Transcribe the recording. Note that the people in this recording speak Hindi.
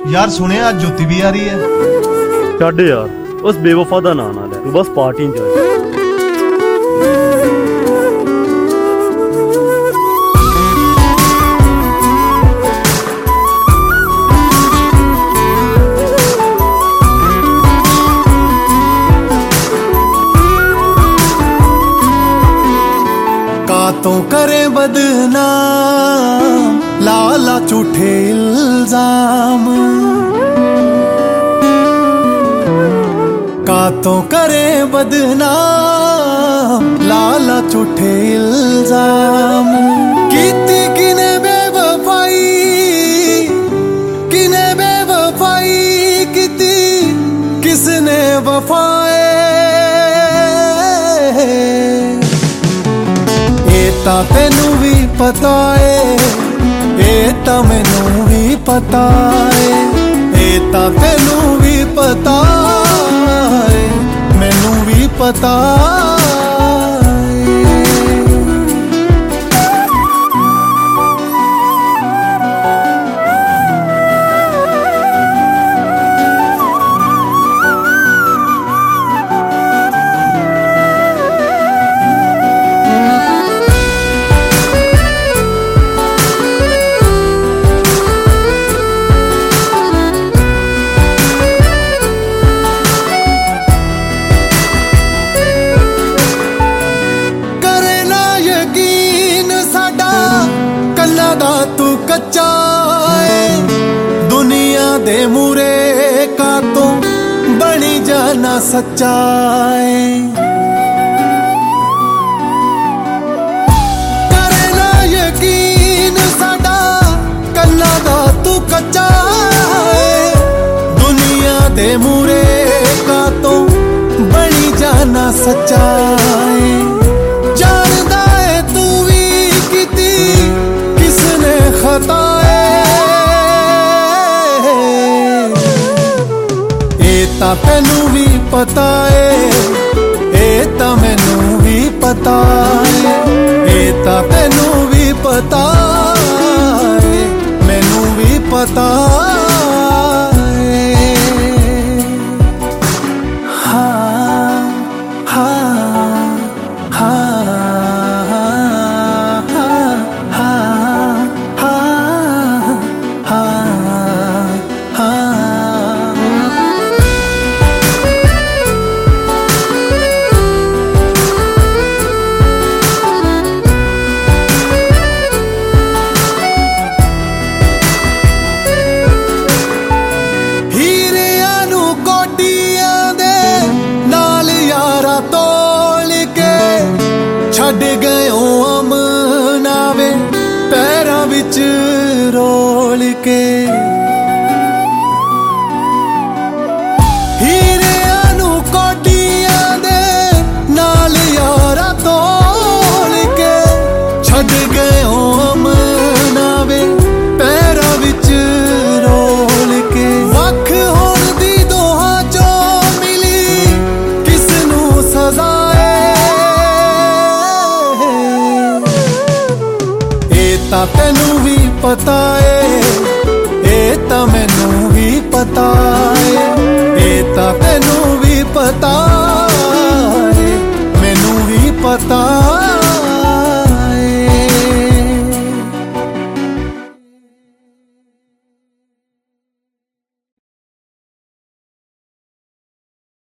यार सुने आज ज्योति भी आ रही है। छड़ यार उस बेवफा दा नाम ना ले, तू बस पार्टी इंजॉय। तो करे बदनाम लाला झूठे इल्जाम, का तो करे बदनाम लाला झूठे इल्जाम। कीती किने बेवफाई कीती किसने वफाए, ता तेनू भी पता है, ए ता मैनू भी पता है, ए ता तेनू भी पता है, मैनू भी पता तू कच्चा है, दुनिया दे मूरे का तो बनी जाना सच्चा है। करे ना यकीन साडा कन्ना दा तू कच्चा है, दुनिया दे मूरे का तो बनी जाना सच्चा है। जानदा है तू भी किती किसने खताए, ए ता तेनू भी पता है, ए ता मैनू भी पता है, ए ता तेनू भी पता है, मैनू भी पता है। हाँ हाँ हाँ छड़ गयो अमनावे पैरां विच रोल के, हीरियां नू कोटियां दे नाल यारा तोल के, छड़ गयो अमनावे पैरां विच रोल के। वख होण दी दोहां चों मिली किसनू सजा, ता तेनू भी पता है, ए ता मैनू भी पता है, ए ता तेनू भी पता है, मैनू भी पता।